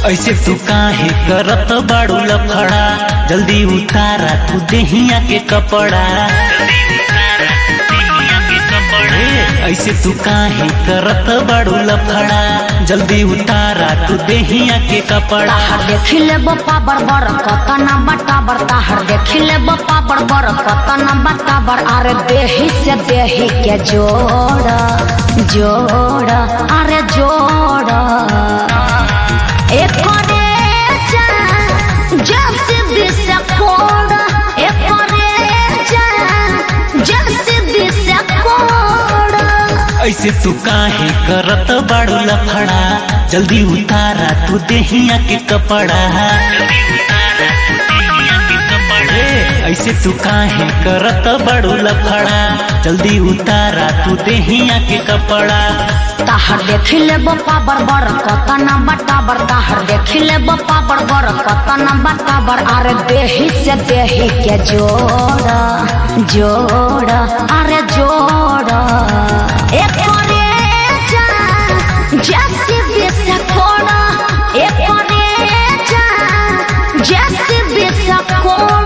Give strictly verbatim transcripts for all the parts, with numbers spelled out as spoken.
ऐसे तू काहे करत बाड़ू लफड़ा, जल्दी उतारा तू देहिया के कपड़ा। ऐसे तू काहे करत बाड़ू लफड़ा, जल्दी उतारा तू देहिया के कपड़ा। ताहर देखी ले बप्पा बड़बड़ कतना बटा बड़, ताहर देखी ले बप्पा बड़बड़ कतना बटा बड़। अरे देही से देही के जोड़ जोड़ अरे जोड़ एक जैसे दिशा कोड़ एक जैसे दिशा कोड़। ऐसे तू काहे करत बाड़ू लफड़ा, जल्दी उतारा तू देहिया के कपड़ा। ऐसे तू काहे करत बाड़ू लफड़ा, जल्दी उतारा तू देहिया के कपड़ा। ताहर देखी ले बप्पा बड़बड़ कतना बटा बड़, ताहर देखी ले बप्पा बड़बड़ कतना बटा बड़। अरे देही से देही के जोड़ जोड़ अरे जोड़ एक जैसे दिशा कोड़ एक जैसे दिशा कोड़।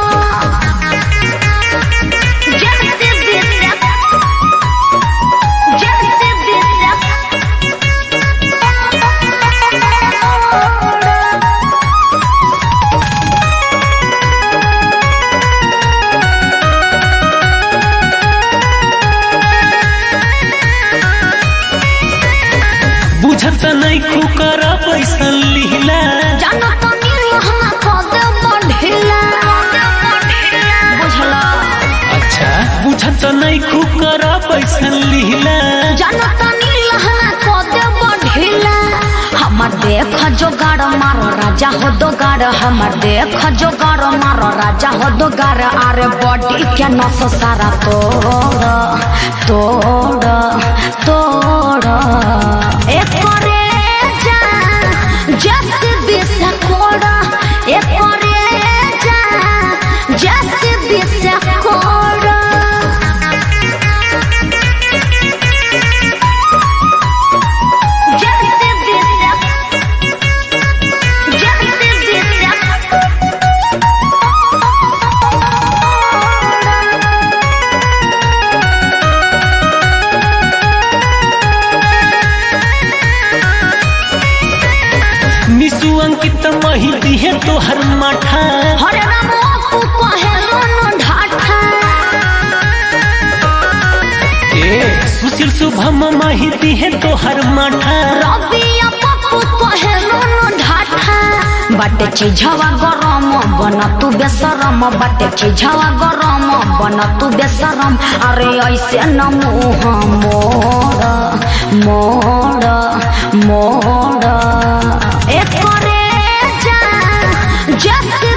बुझत नहीं खुकर पैसा लीला, जानत नहीं हम खुद बढ़िला बुझला। अच्छा बुझत नहीं खुकर पैसा लीला, जानत नहीं हम खुद बढ़िला। हमर देख जोगाड़ मारो राजा हो दो गाड़, हमर देख जोगाड़ मारो राजा हो दो गाड़। अरे बॉडी के नस सारा तोड़ तोड़ तोड़ एक जैसे दिशा कोड़ एक जैसे दिशा कोड़। जैसे दिशा जैसे दिशा निशु अंकित महिती है तो हर माठा। हरे राम आपको कहे रोनो ढाठा। ए सुशील शुभम महिती है तो हर माठा। रवि आपको कहे रोनो ढाठा। बाटे चिझवा गरम बन तू बेसरम, बाटे चिझवा गरम बन तू बेसरम। अरे ऐसे न मुँह मोड़ मोड़ मोड़ एक जैसे